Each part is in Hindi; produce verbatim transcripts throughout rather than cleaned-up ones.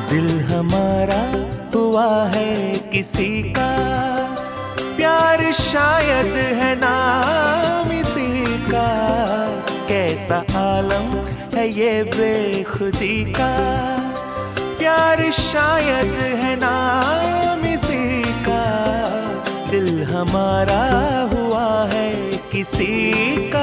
दिल हमारा हुआ है किसी का, प्यार शायद है नाम इसी का। कैसा आलम है ये बेखुदी का, प्यार शायद है नाम इसी का। दिल हमारा हुआ है किसी का।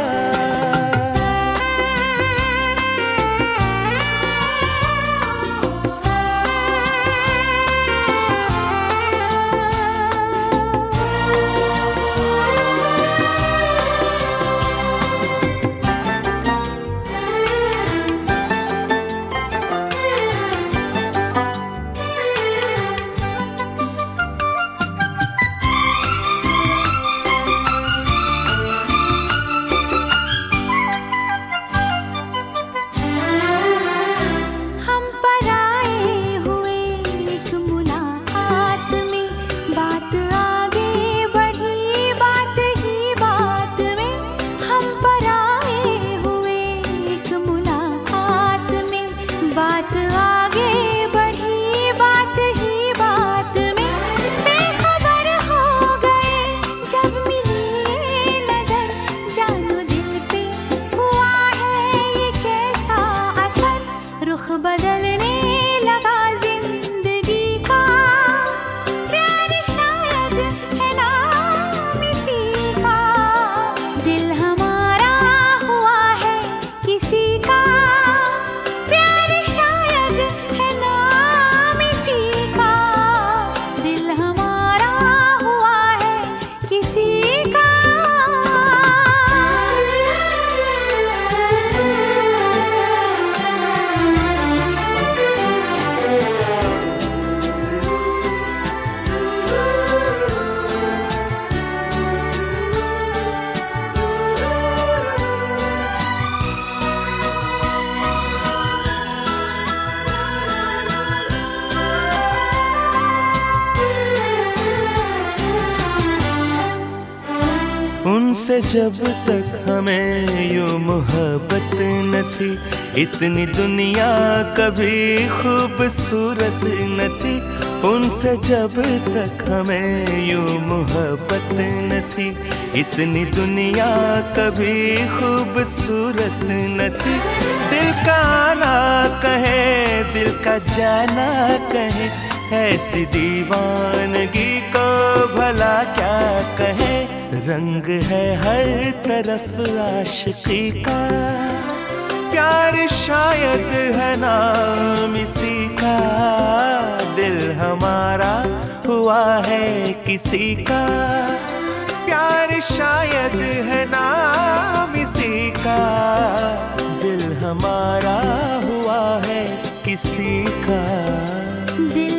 बदलने लगा जिंदगी का, प्यार शायद है नाम इसी का। दिल हमारा हुआ है किसी का, प्यार शायद है नाम इसी का। दिल हमारा हुआ है किसी का। उनसे जब तक हमें यूं मोहब्बत न थी, इतनी दुनिया कभी खूबसूरत न थी। उनसे जब तक हमें यूं मोहब्बत न थी, इतनी दुनिया कभी खूबसूरत न थी। दिल का आना कहे, दिल का जाना कहे, ऐसी दीवानगी को भला क्या कहे। रंग है हर तरफ आशिकी का, प्यार शायद है नाम इसी का। दिल हमारा हुआ है किसी का, प्यार शायद है नाम इसी का। दिल हमारा हुआ है किसी का। दिल